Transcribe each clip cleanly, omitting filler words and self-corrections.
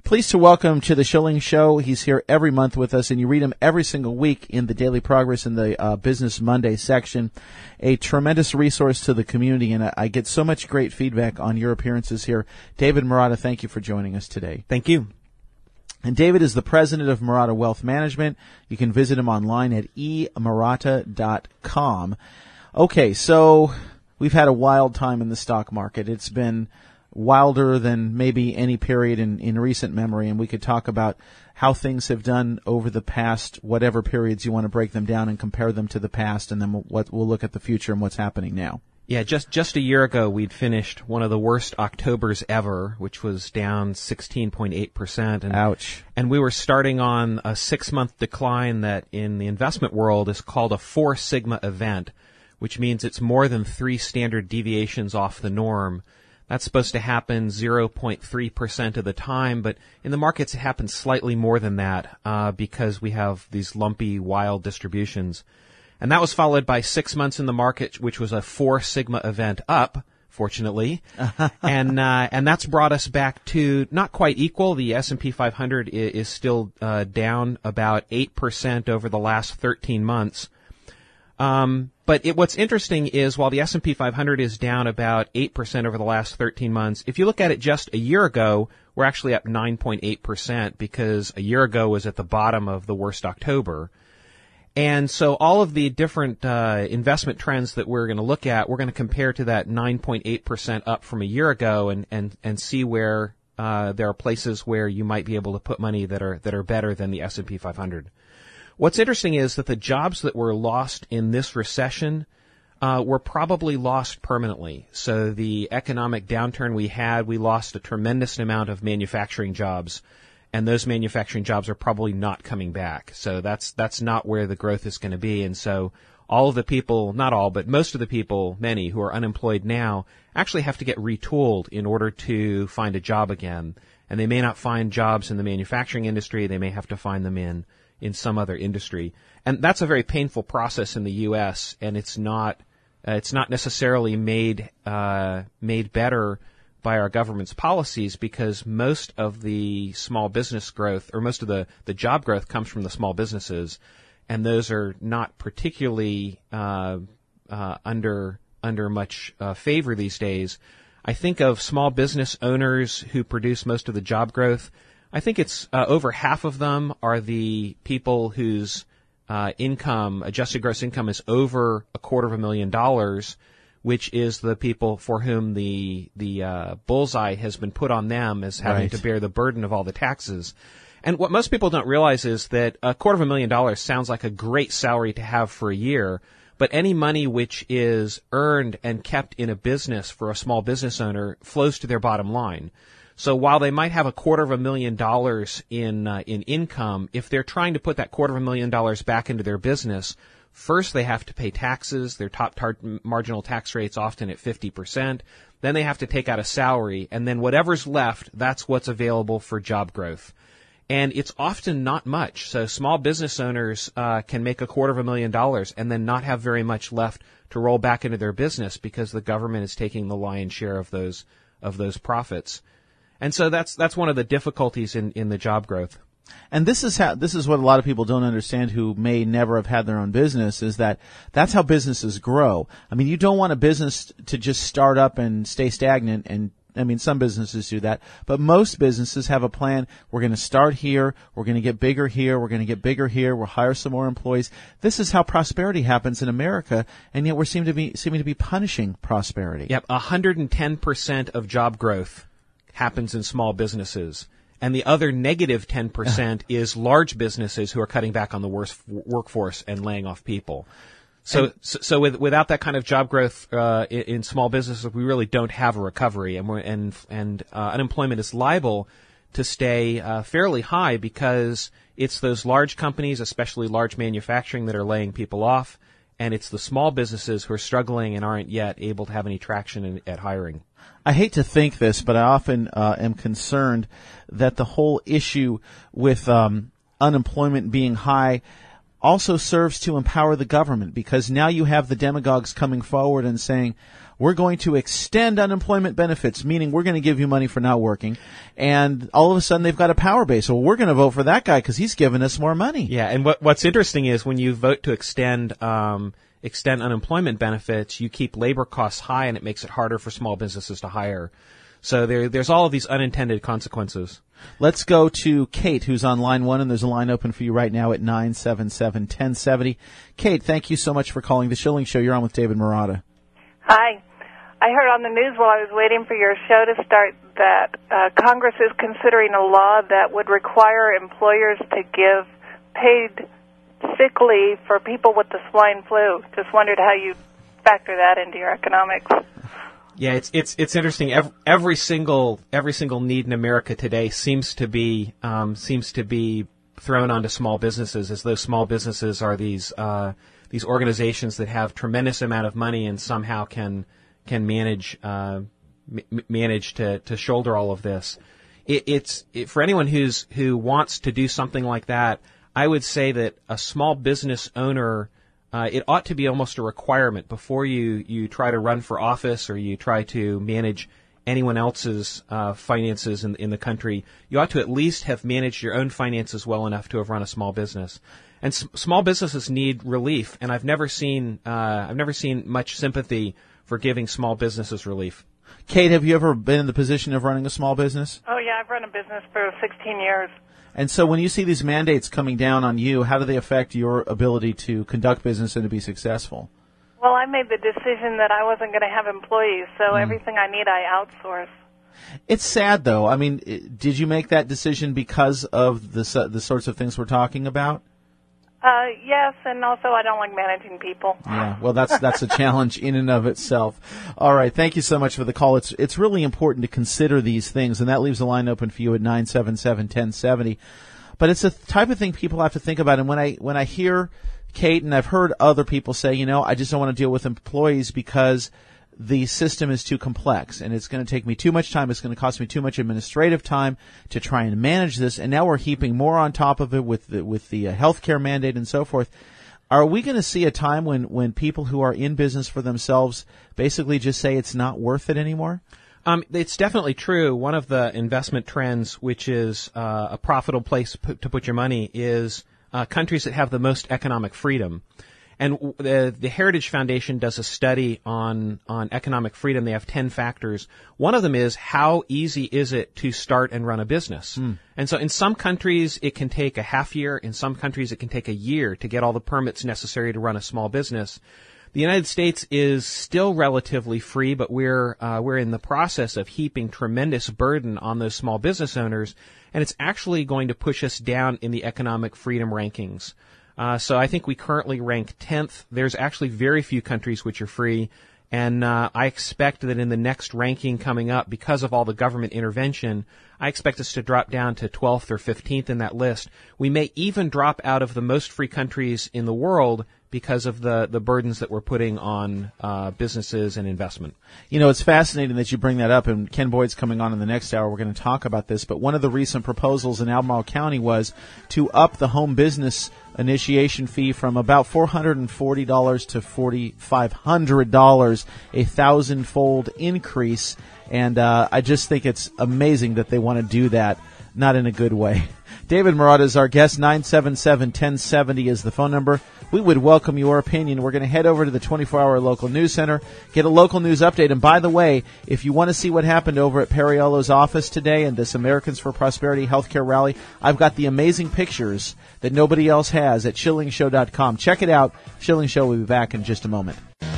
Pleased to welcome to the Schilling Show. He's here every month with us, and you read him every single week in the Daily Progress in the Business Monday section. A tremendous resource to the community, and I get so much great feedback on your appearances here. David Marotta, thank you for joining us today. Thank you. And David is the president of Marotta Wealth Management. You can visit him online at emarotta.com. Okay, so we've had a wild time in the stock market. It's been wilder than maybe any period in recent memory, and we could talk about how things have done over the past, whatever periods you want to break them down and compare them to the past, and then we'll look at the future and what's happening now. Yeah, just a year ago, we'd finished one of the worst Octobers ever, which was down 16.8%. Ouch. And we were starting on a 6-month decline that in the investment world is called a 4 sigma event, which means it's more than 3 standard deviations off the norm. That's supposed to happen 0.3% of the time, but in the markets it happens slightly more than that because we have these lumpy, wild distributions. And that was followed by 6 months in the market, which was a 4 sigma event up, fortunately. and that's brought us back to not quite equal. The S&P 500 is still down about 8% over the last 13 months. But what's interesting is while the S&P 500 is down about 8% over the last 13 months, if you look at it just a year ago, we're actually up 9.8% because a year ago was at the bottom of the worst October. And so all of the different investment trends that we're going to look at, we're going to compare to that 9.8% up from a year ago and see where there are places where you might be able to put money that are better than the S&P 500. What's interesting is that the jobs that were lost in this recession were probably lost permanently. So the economic downturn we lost a tremendous amount of manufacturing jobs, and those manufacturing jobs are probably not coming back. So that's not where the growth is going to be. And so all of the people, not all, but most of the people, many who are unemployed now, actually have to get retooled in order to find a job again. And they may not find jobs in the manufacturing industry. They may have to find them in some other industry. And that's a very painful process in the U.S., and it's not necessarily made better by our government's policies because most of the small business growth, or most of the job growth comes from the small businesses, and those are not particularly under much favor these days. I think of small business owners who produce most of the job growth. I think it's over half of them are the people whose income, adjusted gross income, is over $250,000, which is the people for whom the bullseye has been put on them as having to bear the burden of all the taxes. And what most people don't realize is that $250,000 sounds like a great salary to have for a year, but any money which is earned and kept in a business for a small business owner flows to their bottom line. So while they might have $250,000 in income, if they're trying to put that $250,000 back into their business, first they have to pay taxes. Their top marginal tax rate's often at 50%. Then they have to take out a salary, and then whatever's left, that's what's available for job growth. And it's often not much. So small business owners can make $250,000 and then not have very much left to roll back into their business because the government is taking the lion's share of those profits. And so that's one of the difficulties in the job growth. And this is what a lot of people don't understand who may never have had their own business, is that that's how businesses grow. I mean, you don't want a business to just start up and stay stagnant, and I mean, some businesses do that, but most businesses have a plan. We're going to start here. We're going to get bigger here. We're going to get bigger here. We'll hire some more employees. This is how prosperity happens in America, and yet we're seeming to be punishing prosperity. Yep, 110% of job growth happens in small businesses, and the other negative 10% is large businesses who are cutting back on the workforce and laying off people. So without that kind of job growth in small businesses, we really don't have a recovery, and unemployment is liable to stay fairly high because it's those large companies, especially large manufacturing, that are laying people off, and it's the small businesses who are struggling and aren't yet able to have any traction at hiring. I hate to think this, but I often am concerned that the whole issue with unemployment being high also serves to empower the government, because now you have the demagogues coming forward and saying, we're going to extend unemployment benefits, meaning we're going to give you money for not working. And all of a sudden they've got a power base. Well, we're going to vote for that guy because he's giving us more money. Yeah, and what's interesting is when you vote to extend unemployment benefits, you keep labor costs high, and it makes it harder for small businesses to hire. So there's all of these unintended consequences. Let's go to Kate, who's on line 1, and there's a line open for you right now at 977-1070. Kate, thank you so much for calling The Schilling Show. You're on with David Marotta. Hi. I heard on the news while I was waiting for your show to start that Congress is considering a law that would require employers to give paid sick leave for people with the swine flu. Just wondered how you factor that into your economics. Yeah, it's interesting. Every single need in America today seems to be thrown onto small businesses, as though small businesses are these organizations that have tremendous amount of money and somehow can manage to shoulder all of this. It's for anyone who wants to do something like that, I would say that a small business owner, it ought to be almost a requirement before you try to run for office or you try to manage anyone else's finances in the country. You ought to at least have managed your own finances well enough to have run a small business. And small businesses need relief, and I've never seen much sympathy for giving small businesses relief. Kate, have you ever been in the position of running a small business? Oh, yeah, I've run a business for 16 years. And so when you see these mandates coming down on you, how do they affect your ability to conduct business and to be successful? Well, I made the decision that I wasn't going to have employees, so everything I need I outsource. It's sad, though. I mean, did you make that decision because of the sorts of things we're talking about? Yes, and also I don't like managing people. Yeah, well, that's a challenge in and of itself. All right, thank you so much for the call. It's really important to consider these things, and that leaves the line open for you at 977-1070. But it's a type of thing people have to think about. And when I hear Kate, and I've heard other people say, I just don't want to deal with employees because the system is too complex and it's going to take me too much time. It's going to cost me too much administrative time to try and manage this. And now we're heaping more on top of it with the healthcare mandate and so forth. Are we going to see a time when people who are in business for themselves basically just say it's not worth it anymore? It's definitely true. One of the investment trends, which is a profitable place to put your money, is countries that have the most economic freedom. And the Heritage Foundation does a study on economic freedom. They have 10 factors. One of them is how easy is it to start and run a business? And so in some countries it can take a half year. In some countries it can take a year to get all the permits necessary to run a small business. The United States is still relatively free, but we're in the process of heaping tremendous burden on those small business owners, and it's actually going to push us down in the economic freedom rankings. So I think we currently rank 10th. There's actually very few countries which are free, and I expect that in the next ranking coming up, because of all the government intervention, I expect us to drop down to 12th or 15th in that list. We may even drop out of the most free countries in the world because of the burdens that we're putting on businesses and investment. It's fascinating that you bring that up, and Ken Boyd's coming on in the next hour. We're going to talk about this, but one of the recent proposals in Albemarle County was to up the home business initiation fee from about $440 to $4,500, a 1,000-fold increase, and I just think it's amazing that they want to do that, not in a good way. David Marotta is our guest. 977-1070 is the phone number. We would welcome your opinion. We're going to head over to the 24-hour local news center, get a local news update. And by the way, if you want to see what happened over at Perriello's office today and this Americans for Prosperity healthcare rally, I've got the amazing pictures that nobody else has at SchillingShow.com. Check it out. Schilling Show will be back in just a moment.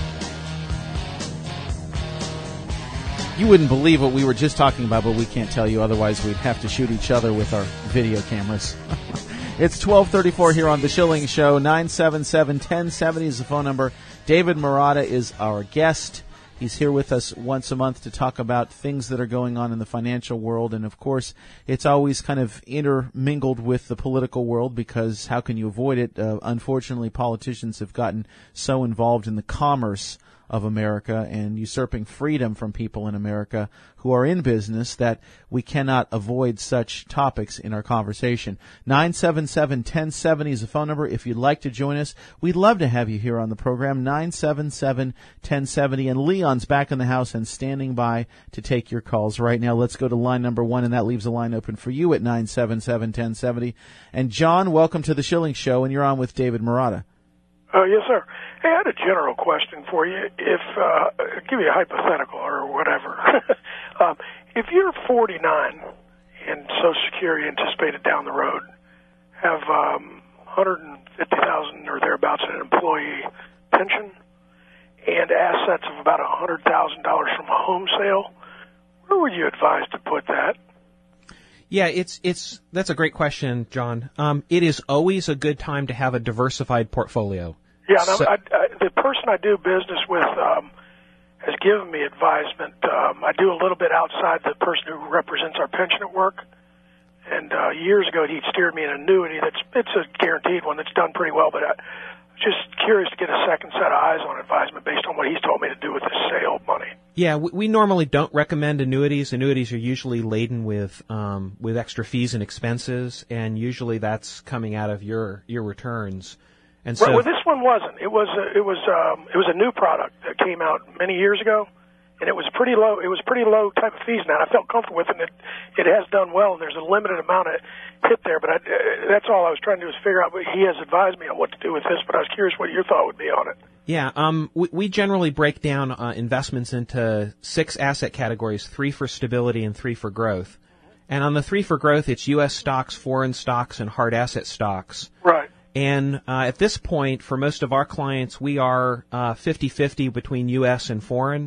You wouldn't believe what we were just talking about, but we can't tell you. Otherwise, we'd have to shoot each other with our video cameras. It's 12:34 here on The Schilling Show. 977-1070 is the phone number. David Marotta is our guest. He's here with us once a month to talk about things that are going on in the financial world. And, of course, it's always kind of intermingled with the political world because how can you avoid it? Unfortunately, politicians have gotten so involved in the commerce of America and usurping freedom from people in America who are in business, that we cannot avoid such topics in our conversation. 977-1070 is the phone number. If you'd like to join us, we'd love to have you here on the program. 977-1070. And Leon's back in the house and standing by to take your calls right now. Let's go to line number 1, and that leaves a line open for you at 977-1070. And John, welcome to the Schilling Show, and you're on with David Marotta. Yes, sir. Hey, I had a general question for you. If I'll give you a hypothetical or whatever. If you're 49 and Social Security anticipated down the road, have $150,000 or thereabouts in an employee pension, and assets of about $100,000 from a home sale, where would you advise to put that? Yeah, that's a great question, John. It is always a good time to have a diversified portfolio. Yeah, the person I do business with has given me advisement. I do a little bit outside the person who represents our pension at work. And years ago, he'd steered me an annuity it's a guaranteed one that's done pretty well, but I'm just curious to get a second set of eyes on advisement based on what he's told me to do with this sale money. Yeah, we normally don't recommend annuities. Annuities are usually laden with extra fees and expenses, and usually that's coming out of your returns. And so, well, this one wasn't. It was a new product that came out many years ago, and it was pretty low. It was pretty low type of fees now. I felt comfortable with it. And it has done well, and there's a limited amount of hit there. But that's all I was trying to do is figure out. He has advised me on what to do with this, but I was curious what your thought would be on it. Yeah, we generally break down investments into 6 asset categories: 3 for stability and 3 for growth. And on the 3 for growth, it's U.S. stocks, foreign stocks, and hard asset stocks. Right. And at this point, for most of our clients, we are 50-50 between U.S. and foreign.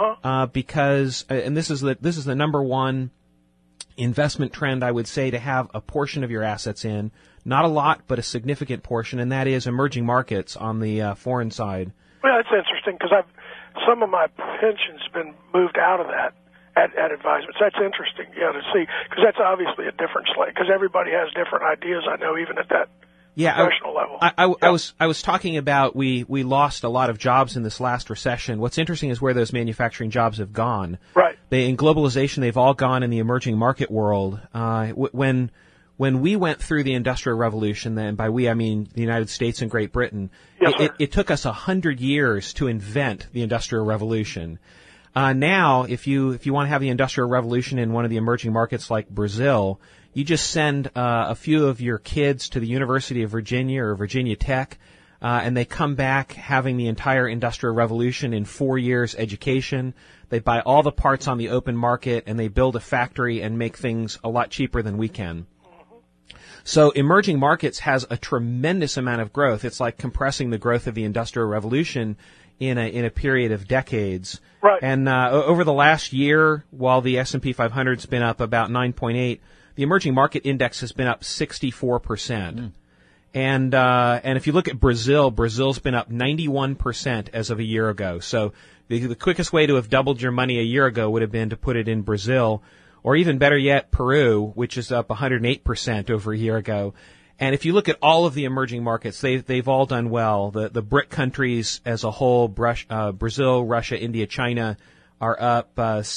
Because and this is the number one investment trend, I would say, to have a portion of your assets in, not a lot, but a significant portion, and that is emerging markets on the foreign side. Well, that's interesting because some of my pension's been moved out of that at advisements. That's interesting, to see, because that's obviously a different slate. Because everybody has different ideas. I know, even at that. Professional level. I was talking about we lost a lot of jobs in this last recession. What's interesting is where those manufacturing jobs have gone. Right. In globalization, they've all gone in the emerging market world. When we went through the Industrial Revolution, then by we I mean the United States and Great Britain, yes, it took us 100 years to invent the Industrial Revolution. Now, if you want to have the Industrial Revolution in one of the emerging markets like Brazil, you just send a few of your kids to the University of Virginia or Virginia Tech, and they come back having the entire Industrial Revolution in 4 years education. They buy all the parts on the open market, and they build a factory and make things a lot cheaper than we can. So emerging markets has a tremendous amount of growth. It's like compressing the growth of the Industrial Revolution in a period of decades. Right. And over the last year, while the S&P 500's been up about 9.8, the emerging market index has been up 64%. And if you look at Brazil's been up 91% as of a year ago. So the quickest way to have doubled your money a year ago would have been to put it in Brazil, or even better yet, Peru, which is up 108% over a year ago. And if you look at all of the emerging markets, they've all done well. The BRIC countries as a whole, Brazil, Russia, India, China, are up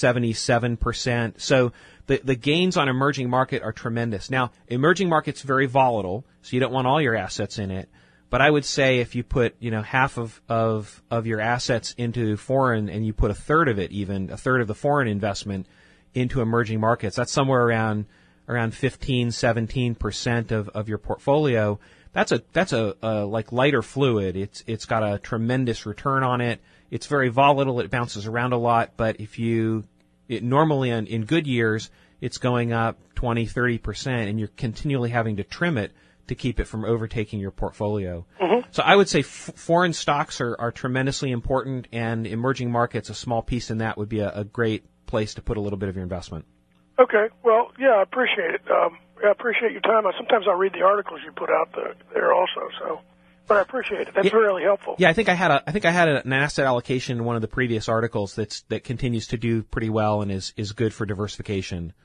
77%. So the gains on emerging market are tremendous. Now, emerging market's very volatile, so you don't want all your assets in it. But I would say if you put, half of your assets into foreign, and you put a third of the foreign investment into emerging markets, that's somewhere around 15-17% of your portfolio. That's a like lighter fluid. It's got a tremendous return on it. It's very volatile. It bounces around a lot, but normally in good years, it's going up 20-30%, and you're continually having to trim it to keep it from overtaking your portfolio. Mm-hmm. So I would say foreign stocks are tremendously important, and emerging markets, a small piece in that would be a great place to put a little bit of your investment. Okay. Well, yeah, I appreciate it. I appreciate your time. Sometimes I'll read the articles you put out there also. So, but I appreciate it. That's really helpful. Yeah, I think I had an asset allocation in one of the previous articles that continues to do pretty well and is good for diversification.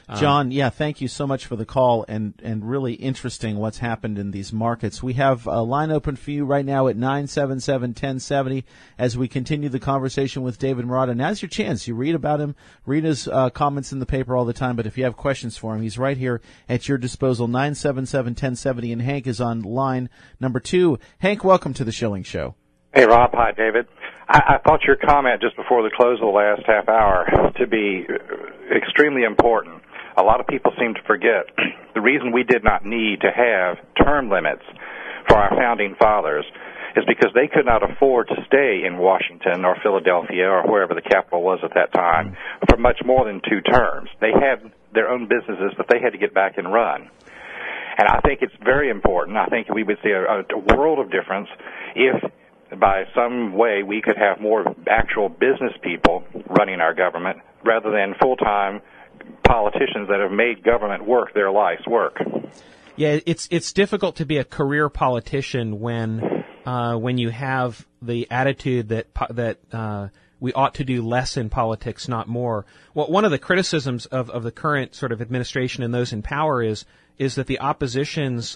John, thank you so much for the call and really interesting what's happened in these markets. We have a line open for you right now at 977-1070 as we continue the conversation with David Marotta. Now's your chance. You read about him, read his comments in the paper all the time, but if you have questions for him, he's right here at your disposal, 977-1070, and Hank is on line number 2. Hank, welcome to the Schilling Show. Hey, Rob. Hi, David. I thought your comment just before the close of the last half hour to be extremely important. A lot of people seem to forget the reason we did not need to have term limits for our founding fathers is because they could not afford to stay in Washington or Philadelphia or wherever the capital was at that time for much more than 2 terms. They had their own businesses that they had to get back and run. And I think it's very important. I think we would see a world of difference if by some way we could have more actual business people running our government rather than full-time politicians that have made government work their life's work. Yeah, it's difficult to be a career politician when you have the attitude that we ought to do less in politics, not more. Well, one of the criticisms of the current sort of administration and those in power is that the opposition's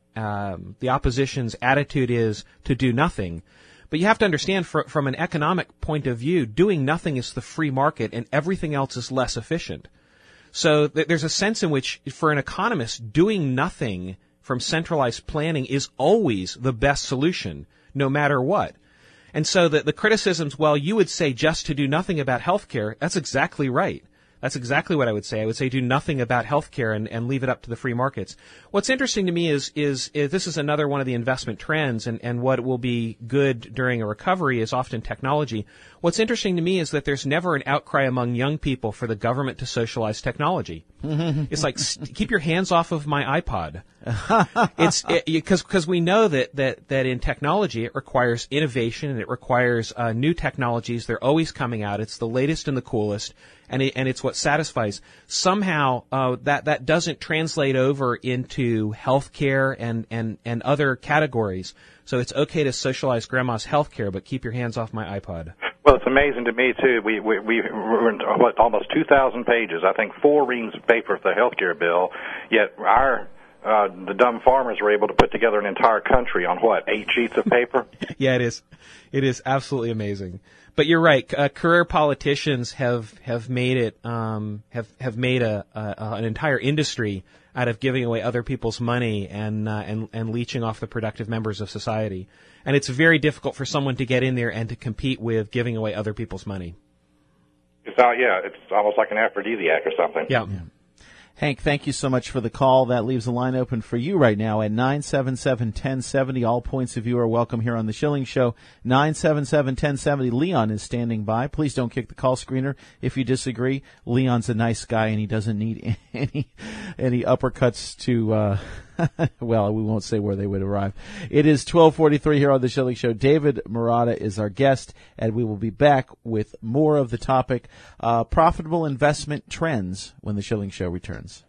attitude is to do nothing. But you have to understand, from an economic point of view, doing nothing is the free market, and everything else is less efficient. So there's a sense in which, for an economist, doing nothing from centralized planning is always the best solution, no matter what. And so the criticisms, well, you would say just to do nothing about healthcare. That's exactly right. That's exactly what I would say. I would say do nothing about healthcare and leave it up to the free markets. What's interesting to me is this is another one of the investment trends, and what will be good during a recovery is often technology. What's interesting to me is that there's never an outcry among young people for the government to socialize technology. It's like, keep your hands off of my iPod. Because we know that in technology it requires innovation and it requires new technologies. They're always coming out. It's the latest and the coolest, and it's what satisfies. Somehow that doesn't translate over into healthcare and other categories. So it's okay to socialize grandma's healthcare, but keep your hands off my iPod. Well, it's amazing to me too. We're in almost 2,000 pages. I think 4 reams of paper for the healthcare bill. Yet the dumb farmers were able to put together an entire country on 8 sheets of paper? Yeah, it is. It is absolutely amazing. But you're right. Career politicians have made it have made an entire industry out of giving away other people's money and leeching off the productive members of society. And it's very difficult for someone to get in there and to compete with giving away other people's money. It's almost like an aphrodisiac or something. Yeah. Hank, thank you so much for the call. That leaves the line open for you right now at 977-1070. All points of view are welcome here on the Schilling Show. 977-1070. Leon is standing by. Please don't kick the call screener if you disagree. Leon's a nice guy, and he doesn't need any uppercuts to well, we won't say where they would arrive. It is 12:43 here on the Schilling Show. David Marotta is our guest, and we will be back with more of the topic, profitable investment trends, when the Schilling Show returns.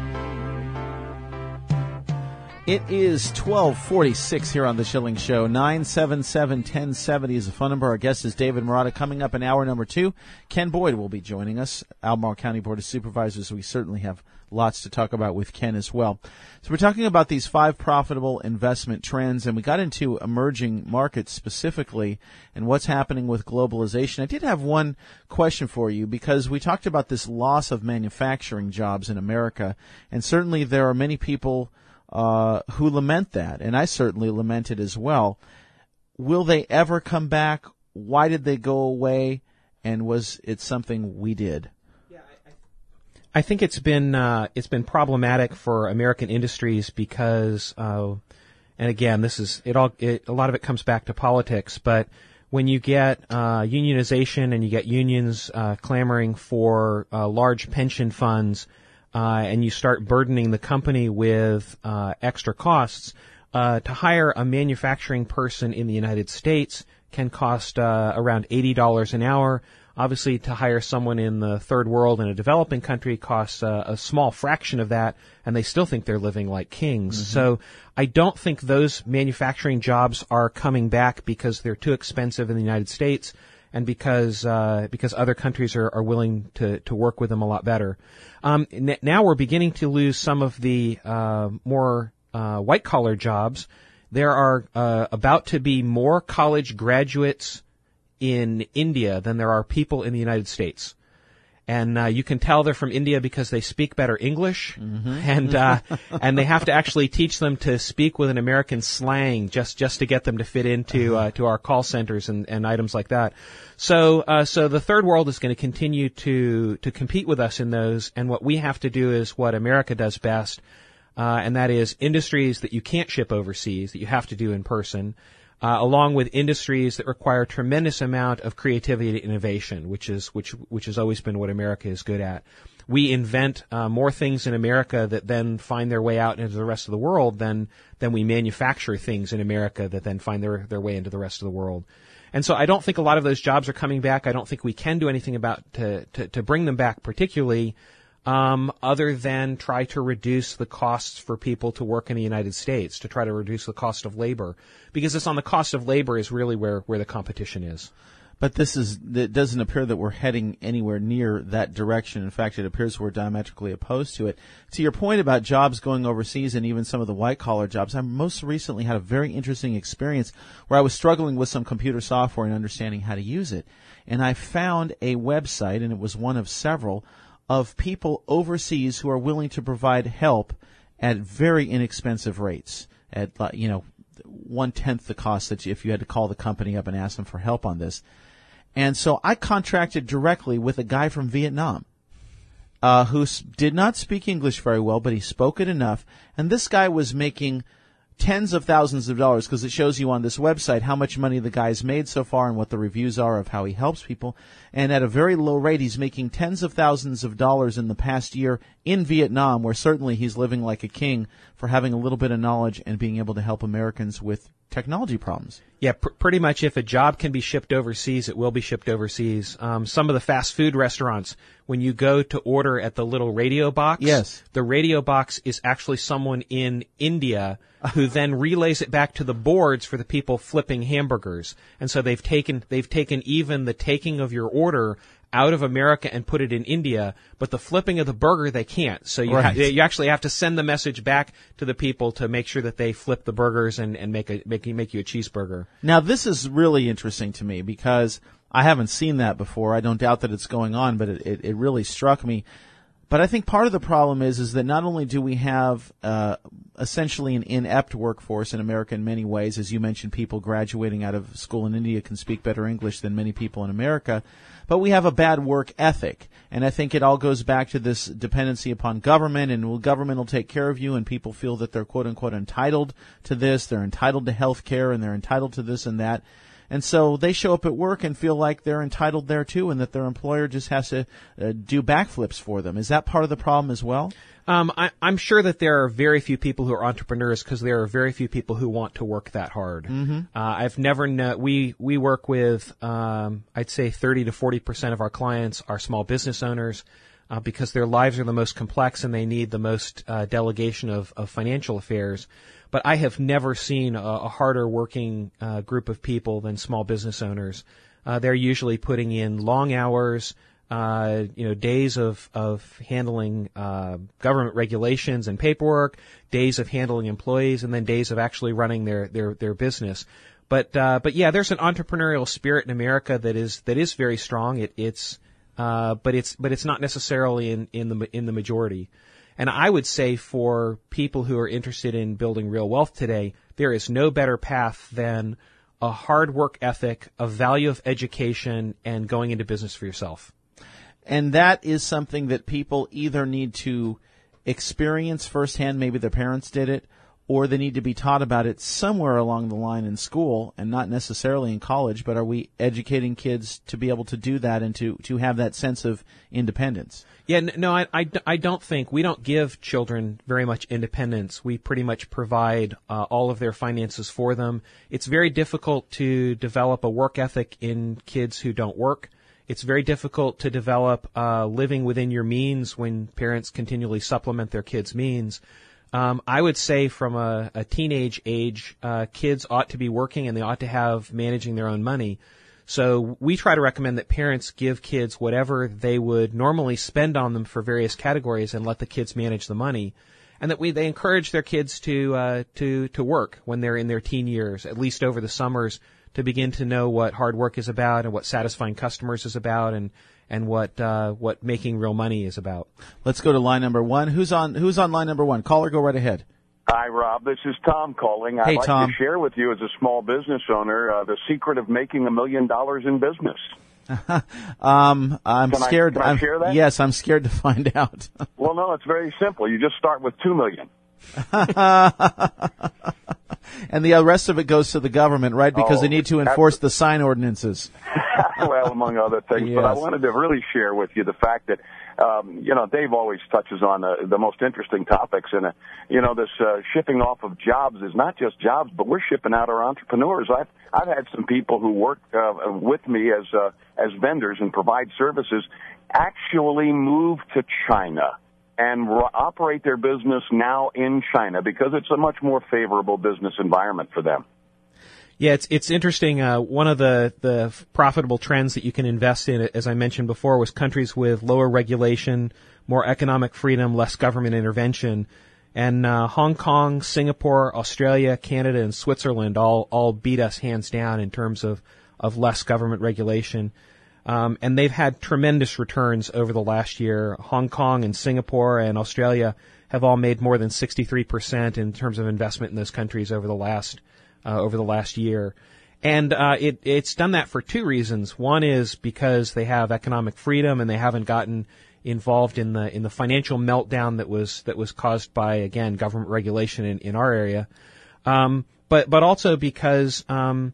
It is 12:46 here on the Schilling Show. 977-1070 is the phone number. Our guest is David Marotta. Coming up in hour number 2, Ken Boyd will be joining us, Albemarle County Board of Supervisors. We certainly have lots to talk about with Ken as well. So we're talking about these 5 profitable investment trends, and we got into emerging markets specifically and what's happening with globalization. I did have one question for you, because we talked about this loss of manufacturing jobs in America, and certainly there are many people who lament that, and I certainly lament it as well. Will they ever come back? Why did they go away? And was it something we did? I think it's been problematic for American industries because, and again, this is a lot of it comes back to politics. But when you get unionization and you get unions clamoring for large pension funds, and you start burdening the company with extra costs, to hire a manufacturing person in the United States can cost around $80 an hour. Obviously, to hire someone in the third world in a developing country costs a small fraction of that, and they still think they're living like kings. Mm-hmm. So I don't think those manufacturing jobs are coming back because they're too expensive in the United States, and because other countries are willing to work with them a lot better. Now we're beginning to lose some of the more white-collar jobs. There are about to be more college graduates in India than there are people in the United States. And you can tell they're from India because they speak better English, and they have to actually teach them to speak with an American slang just to get them to fit into to our call centers and items like that. So the third world is going to continue to compete with us in those, and what we have to do is what America does best, and that is industries that you can't ship overseas, that you have to do in person. Along with industries that require a tremendous amount of creativity and innovation, which has always been what America is good at. We invent more things in America that then find their way out into the rest of the world than we manufacture things in America that then find their way into the rest of the world. And so I don't think a lot of those jobs are coming back. I don't think we can do anything about to bring them back particularly, other than try to reduce the costs for people to work in the United States, to try to reduce the cost of labor, because it's on the cost of labor is really where the competition is. But it doesn't appear that we're heading anywhere near that direction. In fact, it appears we're diametrically opposed to it. To your point about jobs going overseas and even some of the white-collar jobs, I most recently had a very interesting experience where I was struggling with some computer software and understanding how to use it. And I found a website, and it was one of several, of people overseas who are willing to provide help at very inexpensive rates, at 1/10 the cost that if you had to call the company up and ask them for help on this. And so I contracted directly with a guy from Vietnam who did not speak English very well, but he spoke it enough. And this guy was making tens of thousands of dollars, because it shows you on this website how much money the guy's made so far and what the reviews are of how he helps people. And at a very low rate, he's making tens of thousands of dollars in the past year in Vietnam, where certainly he's living like a king for having a little bit of knowledge and being able to help Americans with technology problems. Yeah, pretty much if a job can be shipped overseas, it will be shipped overseas. Some of the fast food restaurants, when you go to order at the little radio box, yes, the radio box is actually someone in India who then relays it back to the boards for the people flipping hamburgers. And so they've taken even the taking of your order out of America and put it in India, but the flipping of the burger they can't. So you you actually have to send the message back to the people to make sure that they flip the burgers and make you a cheeseburger. Now this is really interesting to me because I haven't seen that before. I don't doubt that it's going on, but it really struck me. But I think part of the problem is that not only do we have essentially an inept workforce in America in many ways, as you mentioned, people graduating out of school in India can speak better English than many people in America, but we have a bad work ethic. And I think it all goes back to this dependency upon government, and government will take care of you, and people feel that they're quote-unquote entitled to this, they're entitled to health care, and they're entitled to this and that. And so they show up at work and feel like they're entitled there too, and that their employer just has to do backflips for them. Is that part of the problem as well? I'm sure that there are very few people who are entrepreneurs because there are very few people who want to work that hard. Mm-hmm. I've never we work with I'd say 30 to 40% of our clients are small business owners because their lives are the most complex and they need the most delegation of financial affairs. But I have never seen a harder working group of people than small business owners. They're usually putting in long hours, days of handling government regulations and paperwork, days of handling employees, and then days of actually running their business. But yeah, there's an entrepreneurial spirit in America that is very strong. But it's not necessarily in the majority. And I would say for people who are interested in building real wealth today, there is no better path than a hard work ethic, a value of education, and going into business for yourself. And that is something that people either need to experience firsthand, maybe their parents did it, or they need to be taught about it somewhere along the line in school and not necessarily in college. But are we educating kids to be able to do that and to have that sense of independence? Yeah, no, I don't think we don't give children very much independence. We pretty much provide all of their finances for them. It's very difficult to develop a work ethic in kids who don't work. It's very difficult to develop living within your means when parents continually supplement their kids' means. I would say from a teenage age, kids ought to be working and they ought to have managing their own money. So we try to recommend that parents give kids whatever they would normally spend on them for various categories and let the kids manage the money. And that they encourage their kids to work when they're in their teen years, at least over the summers, to begin to know what hard work is about and what satisfying customers is about and what making real money is about. Let's go to line number one. Who's on line number one? Caller, go right ahead. Hi, Rob. This is Tom calling. Hey, I'd like Tom. to share with you as a small business owner the secret of making $1 million in business. I'm scared. Can I share that? Yes, I'm scared to find out. Well, no, it's very simple. You just start with $2 million. And the rest of it goes to the government, right? Because they need to enforce the sign ordinances. Well, among other things. Yes. But I wanted to really share with you the fact that, Dave always touches on the most interesting topics. And, this shipping off of jobs is not just jobs, but we're shipping out our entrepreneurs. I've had some people who work with me as vendors and provide services actually move to China and operate their business now in China because it's a much more favorable business environment for them. Yeah, it's interesting. One of the profitable trends that you can invest in, as I mentioned before, was countries with lower regulation, more economic freedom, less government intervention. And Hong Kong, Singapore, Australia, Canada, and Switzerland all beat us hands down in terms of less government regulation. And they've had tremendous returns over the last year. Hong Kong and Singapore and Australia have all made more than 63% in terms of investment in those countries over the last year. And it's done that for two reasons. One is because they have economic freedom and they haven't gotten involved in the financial meltdown that was caused by, again, government regulation in our area. But also because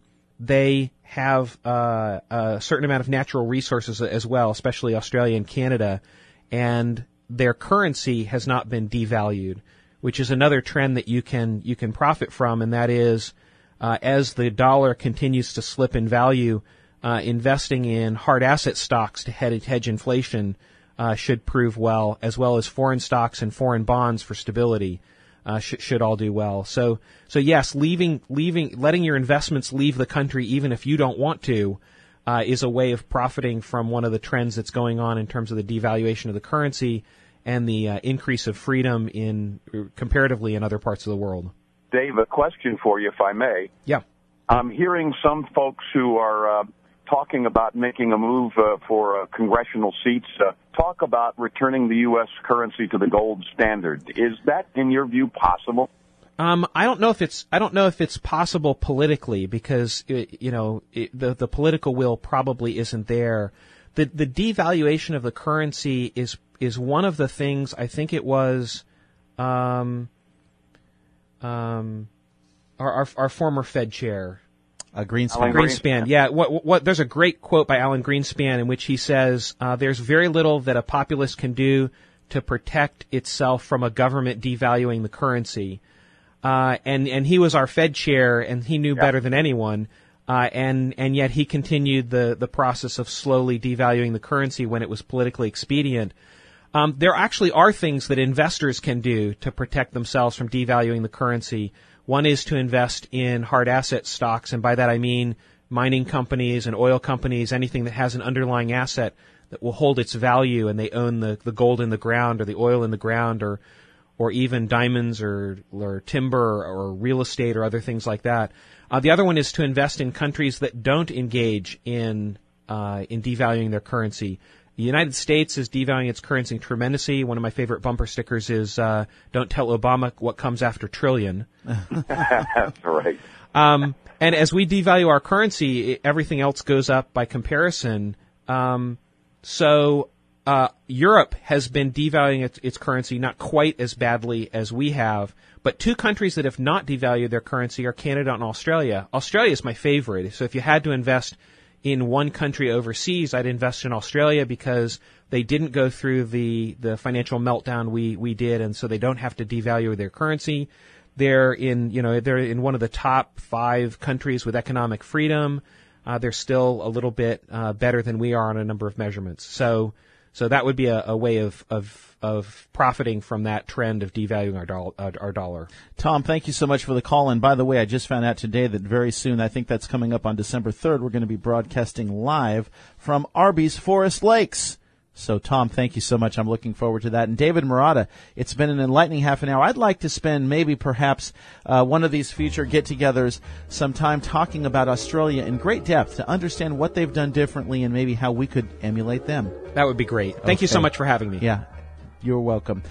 they have a certain amount of natural resources as well, especially Australia and Canada, and their currency has not been devalued, which is another trend that you can profit from, and that is as the dollar continues to slip in value, investing in hard asset stocks to hedge inflation should prove well as foreign stocks and foreign bonds for stability. Should all do well. So yes, letting your investments leave the country even if you don't want to, is a way of profiting from one of the trends that's going on in terms of the devaluation of the currency and the increase of freedom comparatively in other parts of the world. Dave, a question for you, if I may. Yeah. I'm hearing some folks who are talking about making a move for congressional seats talk about returning the U.S. currency to the gold standard. Is that, in your view, possible? I don't know if it's possible politically because the political will probably isn't there. The devaluation of the currency is one of the things. I think it was our former Fed chair. Greenspan. Greenspan, yeah. There's a great quote by Alan Greenspan in which he says, there's very little that a populace can do to protect itself from a government devaluing the currency. And he was our Fed chair, and he knew better than anyone. And yet he continued the process of slowly devaluing the currency when it was politically expedient. There actually are things that investors can do to protect themselves from devaluing the currency. One is to invest in hard asset stocks, and by that I mean mining companies and oil companies, anything that has an underlying asset that will hold its value, and they own the gold in the ground or the oil in the ground or even diamonds or timber or real estate or other things like that. The other one is to invest in countries that don't engage in devaluing their currency. The United States is devaluing its currency tremendously. One of my favorite bumper stickers is "Don't tell Obama what comes after trillion." That's right. And as we devalue our currency, everything else goes up by comparison. So Europe has been devaluing its currency not quite as badly as we have, but two countries that have not devalued their currency are Canada and Australia. Australia is my favorite. So if you had to invest in one country overseas, I'd invest in Australia because they didn't go through the financial meltdown we did, and so they don't have to devalue their currency. They're in one of the top 5 countries with economic freedom. They're still a little bit better than we are on a number of measurements. So So that would be a way of profiting from that trend of devaluing our dollar. Tom, thank you so much for the call. And by the way, I just found out today that very soon, I think that's coming up on December 3rd, we're going to be broadcasting live from Arby's Forest Lakes. So, Tom, thank you so much. I'm looking forward to that. And David Murata, it's been an enlightening half an hour. I'd like to spend maybe perhaps one of these future get-togethers some time talking about Australia in great depth to understand what they've done differently and maybe how we could emulate them. That would be great. Thank you so much for having me. Yeah, you're welcome.